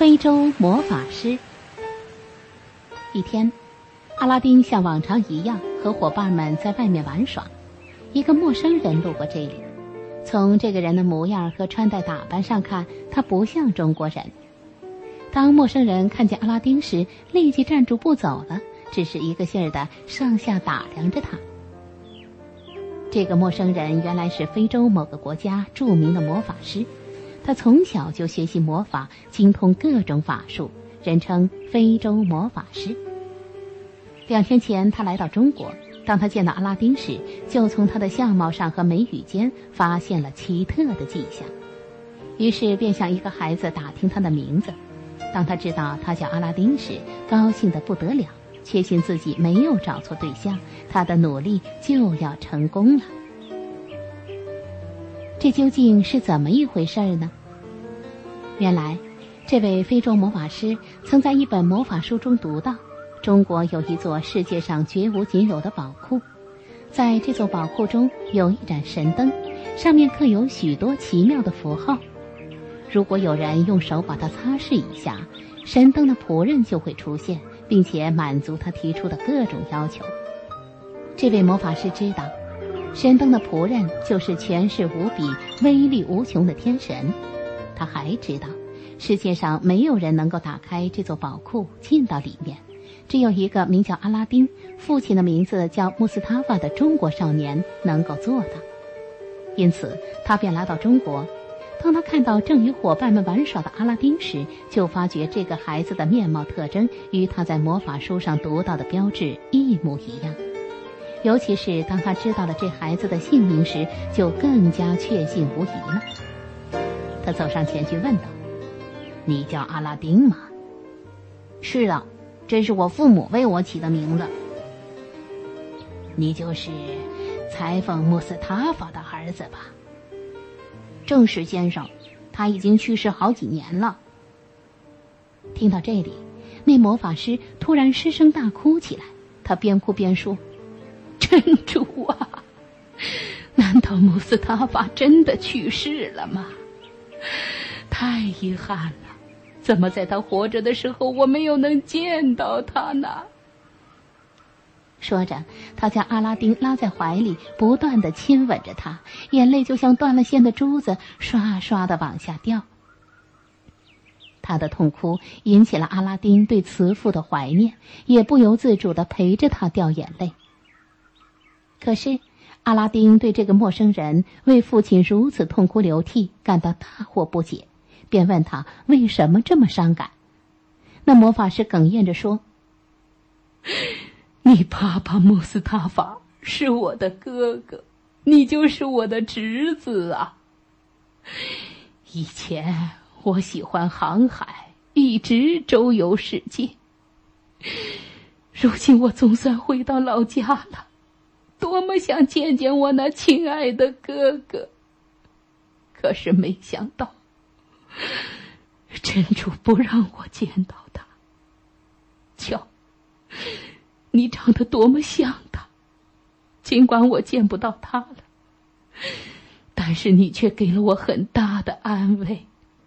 非洲魔法师。一天，阿拉丁像往常一样和伙伴们在外面玩耍。一个陌生人路过这里，从这个人的模样和穿戴打扮上看，他不像中国人。当陌生人看见阿拉丁时，立即站住不走了，只是一个劲儿地上下打量着他。这个陌生人原来是非洲某个国家著名的魔法师，他从小就学习魔法，精通各种法术，人称非洲魔法师。2天前他来到中国，当他见到阿拉丁时，就从他的相貌上和眉宇间发现了奇特的迹象，于是便向一个孩子打听他的名字。当他知道他叫阿拉丁时，高兴得不得了，确信自己没有找错对象，他的努力就要成功了。这究竟是怎么一回事呢？原来，这位非洲魔法师曾在一本魔法书中读到，中国有一座世界上绝无仅有的宝库，在这座宝库中有一盏神灯，上面刻有许多奇妙的符号。如果有人用手把它擦拭一下，神灯的仆人就会出现，并且满足他提出的各种要求。这位魔法师知道，神灯的仆人就是权势无比、威力无穷的天神。他还知道，世界上没有人能够打开这座宝库进到里面，只有一个名叫阿拉丁，父亲的名字叫穆斯塔法的中国少年能够做到。因此他便来到中国。当他看到正与伙伴们玩耍的阿拉丁时，就发觉这个孩子的面貌特征与他在魔法书上读到的标志一模一样。尤其是当他知道了这孩子的姓名时，就更加确信无疑了。他走上前去问道：“你叫阿拉丁吗？”“是的，这是我父母为我起的名字。”“你就是裁缝穆斯塔法的儿子吧？”“正是，先生，他已经去世好几年了。”听到这里，那魔法师突然失声大哭起来。他边哭边说：“真主啊，难道穆斯塔法真的去世了吗？太遗憾了，怎么在他活着的时候我没有能见到他呢？”说着，他将阿拉丁拉在怀里，不断地亲吻着他，眼泪就像断了线的珠子，刷刷地往下掉。他的痛哭引起了阿拉丁对慈父的怀念，也不由自主地陪着他掉眼泪。可是，阿拉丁对这个陌生人为父亲如此痛哭流涕感到大惑不解，便问他为什么这么伤感。那魔法师哽咽着说：“你爸爸穆斯塔法是我的哥哥，你就是我的侄子啊。以前我喜欢航海，一直周游世界。如今我总算回到老家了，多么想见见我那亲爱的哥哥。可是没想到，真主不让我见到他。瞧，你长得多么像他，尽管我见不到他了，但是你却给了我很大的安慰。”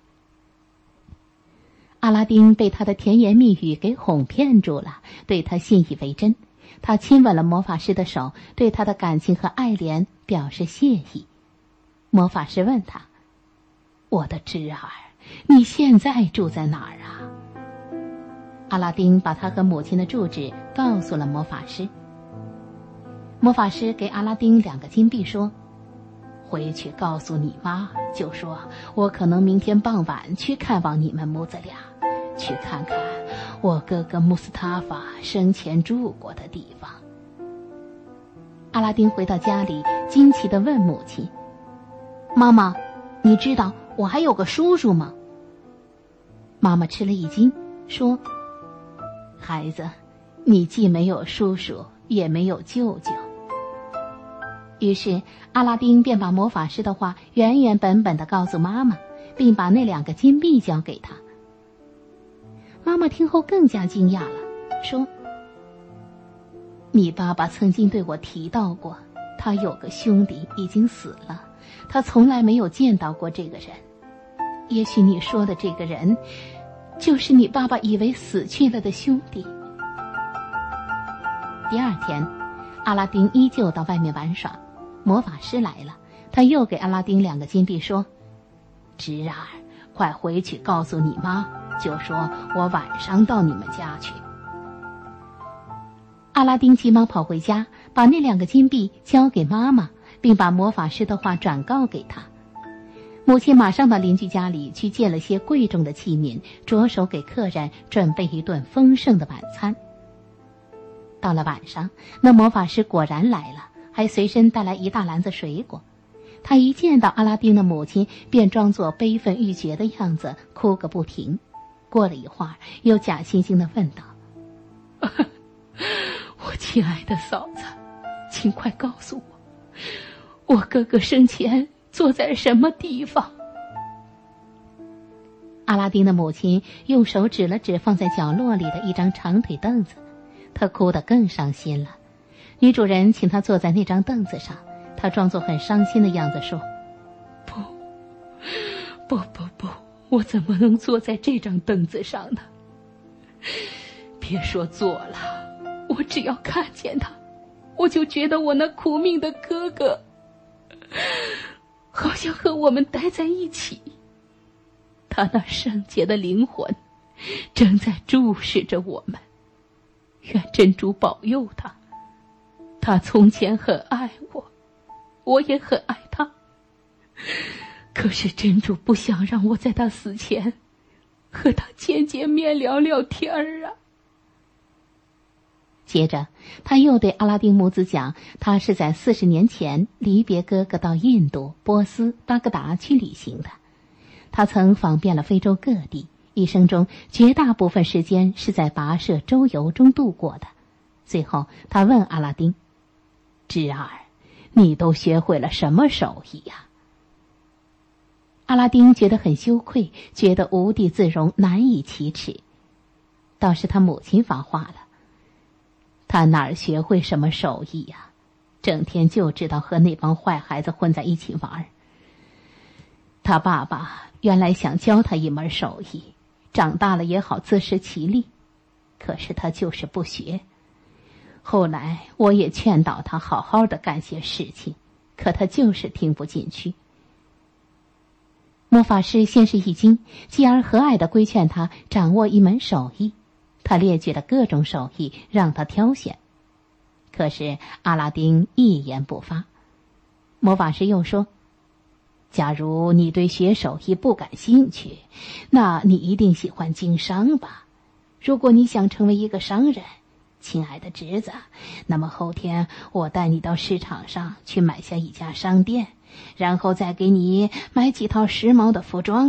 阿拉丁被他的甜言蜜语给哄骗住了，对他信以为真。他亲吻了魔法师的手，对他的感情和爱怜表示谢意。魔法师问他：“我的侄儿，你现在住在哪儿啊？”阿拉丁把他和母亲的住址告诉了魔法师。魔法师给阿拉丁2个金币，说：“回去告诉你妈，就说我可能明天傍晚去看望你们母子俩，去看看我哥哥穆斯塔法生前住过的地方。”阿拉丁回到家里，惊奇地问母亲：“妈妈，你知道我还有个叔叔吗？”妈妈吃了一惊，说：“孩子，你既没有叔叔，也没有舅舅。”于是阿拉丁便把魔法师的话原原本本地告诉妈妈，并把那2个金币交给他。妈妈听后更加惊讶了，说：“你爸爸曾经对我提到过，他有个兄弟已经死了，他从来没有见到过这个人。也许你说的这个人就是你爸爸以为死去了的兄弟。”第二天，阿拉丁依旧到外面玩耍，魔法师来了，他又给阿拉丁2个金币，说：“侄儿，快回去告诉你妈，就说我晚上到你们家去。”阿拉丁急忙跑回家，把那2个金币交给妈妈，并把魔法师的话转告给他。母亲马上到邻居家里去借了些贵重的器皿，着手给客人准备一顿丰盛的晚餐。到了晚上，那魔法师果然来了，还随身带来一大篮子水果。他一见到阿拉丁的母亲，便装作悲愤欲绝的样子，哭个不停。过了一会儿，又假惺惺地问道：“我亲爱的嫂子，请快告诉我，我哥哥生前坐在什么地方？”阿拉丁的母亲用手指了指放在角落里的一张长腿凳子，她哭得更伤心了。女主人请她坐在那张凳子上，她装作很伤心的样子说：“不，我怎么能坐在这张凳子上呢？别说坐了，我只要看见他，我就觉得我那苦命的哥哥好像和我们待在一起。他那圣洁的灵魂正在注视着我们，愿真主保佑他。他从前很爱我，我也很爱他，可是真主不想让我在他死前和他见面聊聊天啊。”接着他又对阿拉丁母子讲，他是在40年前离别哥哥到印度、波斯、巴格达去旅行的。他曾访遍了非洲各地，一生中绝大部分时间是在跋涉周游中度过的。最后他问阿拉丁：“侄儿，你都学会了什么手艺呀？”阿拉丁觉得很羞愧，觉得无地自容，难以启齿。倒是他母亲发话了：“他哪儿学会什么手艺呀？整天就知道和那帮坏孩子混在一起玩。他爸爸原来想教他一门手艺，长大了也好自食其力，可是他就是不学。后来我也劝导他好好的干些事情，可他就是听不进去。”魔法师先是一惊，继而和蔼地规劝他掌握一门手艺。他列举了各种手艺让他挑选，可是阿拉丁一言不发。魔法师又说：“假如你对学手艺不感兴趣，那你一定喜欢经商吧？如果你想成为一个商人，亲爱的侄子，那么后天我带你到市场上去买下一家商店，然后再给你买几套时髦的服装。”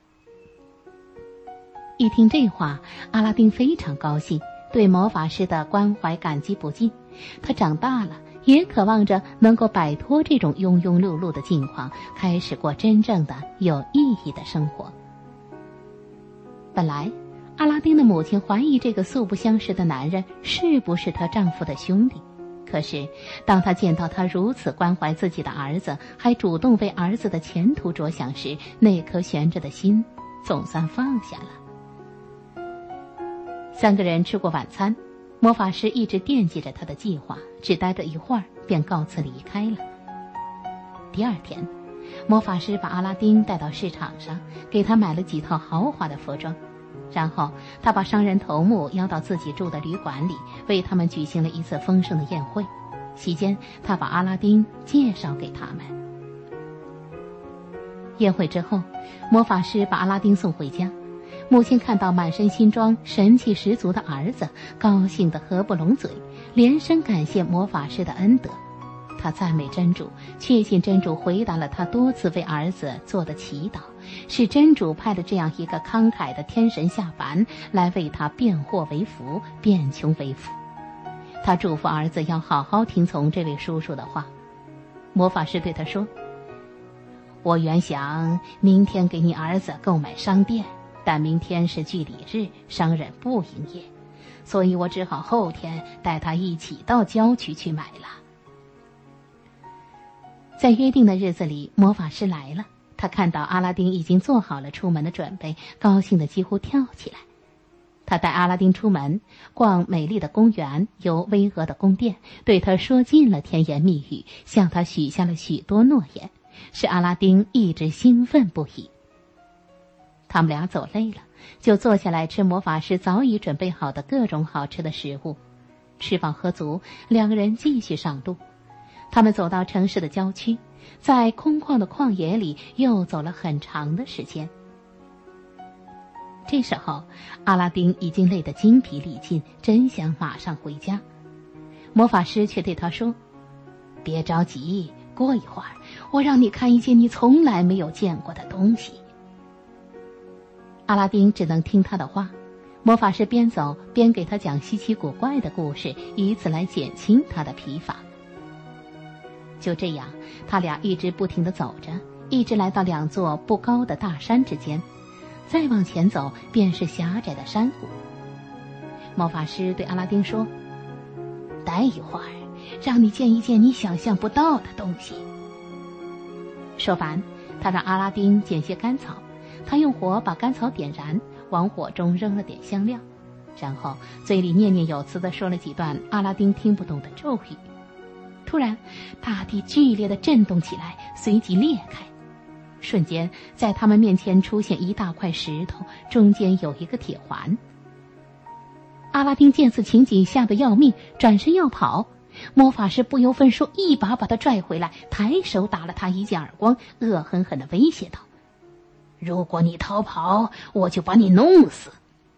一听这话，阿拉丁非常高兴，对魔法师的关怀感激不尽。他长大了，也渴望着能够摆脱这种庸庸碌碌的境况，开始过真正的有意义的生活。本来阿拉丁的母亲怀疑这个素不相识的男人是不是她丈夫的兄弟，可是当她见到他如此关怀自己的儿子，还主动为儿子的前途着想时，那颗悬着的心总算放下了。3个人吃过晚餐，魔法师一直惦记着他的计划，只待着一会儿便告辞离开了。第二天，魔法师把阿拉丁带到市场上，给他买了几套豪华的服装，然后他把商人头目邀到自己住的旅馆里，为他们举行了一次丰盛的宴会。席间，他把阿拉丁介绍给他们。宴会之后，魔法师把阿拉丁送回家。母亲看到满身新装、神气十足的儿子，高兴得合不拢嘴，连声感谢魔法师的恩德。他赞美真主，确信真主回答了他多次为儿子做的祈祷，是真主派了这样一个慷慨的天神下凡，来为他变祸为福，变穷为富。他嘱咐儿子要好好听从这位叔叔的话。魔法师对他说：“我原想明天给你儿子购买商店，但明天是聚礼日，商人不营业，所以我只好后天带他一起到郊区去买了。”在约定的日子里，魔法师来了， 他看到阿拉丁已经做好了出门的准备，高兴得几乎跳起来。他带阿拉丁出门，逛美丽的公园，游巍峨的宫殿，对他说尽了甜言蜜语，向他许下了许多诺言，使阿拉丁一直兴奋不已。他们俩走累了，就坐下来吃魔法师早已准备好的各种好吃的食物。吃饱喝足，两个人继续上路。他们走到城市的郊区，在空旷的旷野里又走了很长的时间。这时候，阿拉丁已经累得精疲力尽，真想马上回家。魔法师却对他说：“别着急，过一会儿，我让你看一件你从来没有见过的东西。”阿拉丁只能听他的话。魔法师边走边给他讲稀奇古怪的故事，以此来减轻他的疲乏。就这样，他俩一直不停地走着，一直来到两座不高的大山之间。再往前走，便是狭窄的山谷。魔法师对阿拉丁说：“待一会儿，让你见一件你想象不到的东西。”说完，他让阿拉丁捡些干草，他用火把干草点燃，往火中扔了点香料，然后嘴里念念有词地说了几段阿拉丁听不懂的咒语。突然，大地剧烈地震动起来，随即裂开。瞬间，在他们面前出现一大块石头，中间有一个铁环。阿拉丁见此情景，吓得要命，转身要跑。魔法师不由分说，一把把他拽回来，抬手打了他一记耳光，恶狠狠地威胁道：“如果你逃跑，我就把你弄死。”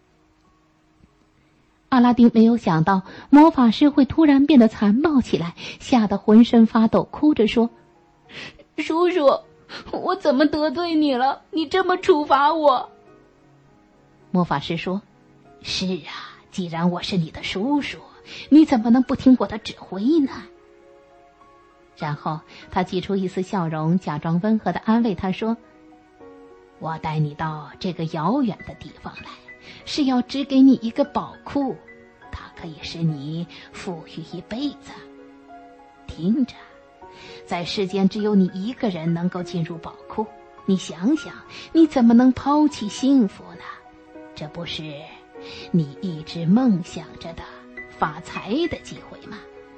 阿拉丁没有想到魔法师会突然变得残暴起来，吓得浑身发抖，哭着说：“叔叔，我怎么得罪你了？你这么处罚我？”魔法师说：“是啊，既然我是你的叔叔，你怎么能不听我的指挥呢？”然后他挤出一丝笑容，假装温和地安慰他说：“我带你到这个遥远的地方来，是要指给你一个宝库，它可以使你富裕一辈子。听着，在世间只有你一个人能够进入宝库，你想想，你怎么能抛弃幸福呢？这不是你一直梦想着的发财的机会吗？”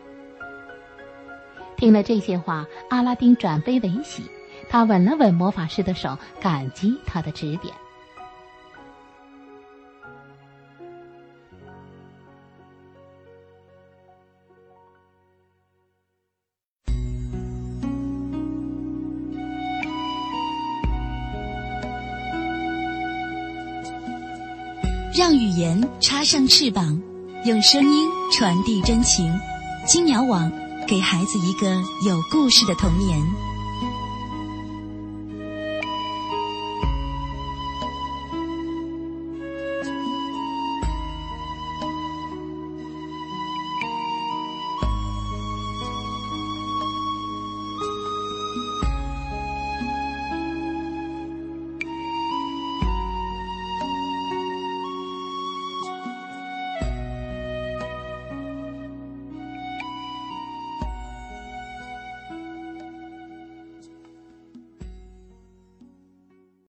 听了这些话，阿拉丁转悲为喜，他吻了吻魔法师的手，感激他的指点。 让语言插上翅膀，用声音传递真情。金鸟网，给孩子一个有故事的童年。